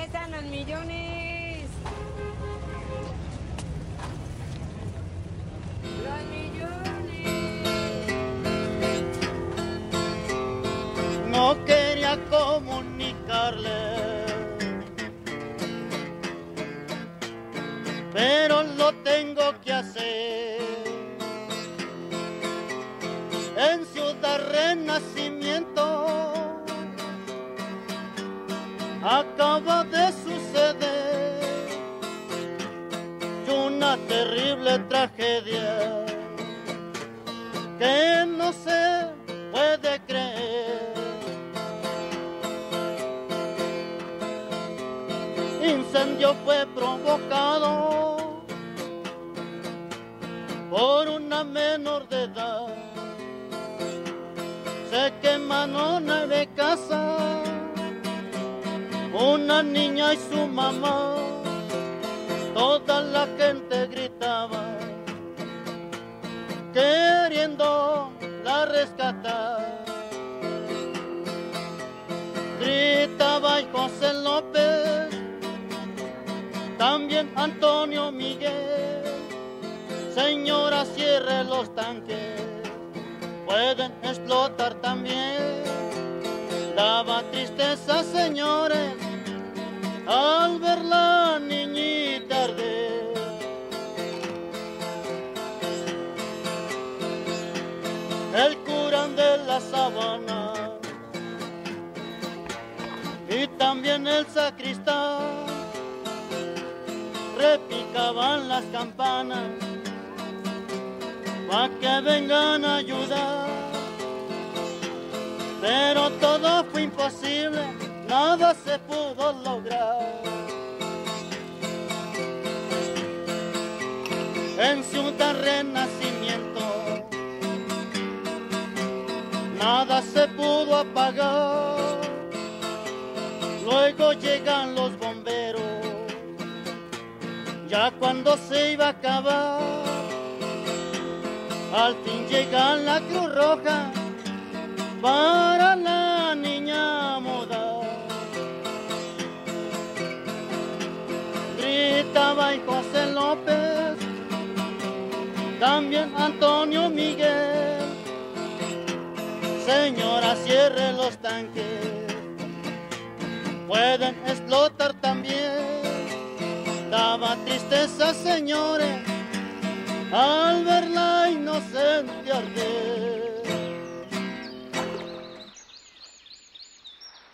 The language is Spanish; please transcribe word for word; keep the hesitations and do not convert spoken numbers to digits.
están los millones. Los millones. No quería comunicarle, pero lo tengo que hacer. En Ciudad Renacimiento acaba de suceder una terrible tragedia que no se puede creer. Incendio fue provocado por una menor de edad. Se quemaron nueve casas, una niña y su mamá. Toda la gente gritaba, queriendo la rescatar. Gritaba y José López, también Antonio Miguel. Señora, cierre los tanques, pueden explotar también. Daba tristeza, señores, al ver la niñita arder. El cura de la Sabana y también el sacristán repicaban las campanas para que vengan a ayudar, pero todo fue imposible, nada se pudo lograr. En Ciudad Renacimiento nada se pudo apagar. Luego llegan los bomberos, ya cuando se iba a acabar. Al fin llega la Cruz Roja para la niña muda. Gritaba y José López, también Antonio Miguel. Señora, cierre los tanques, pueden explotar también. Daba tristeza, señores, al ver la inocente arder.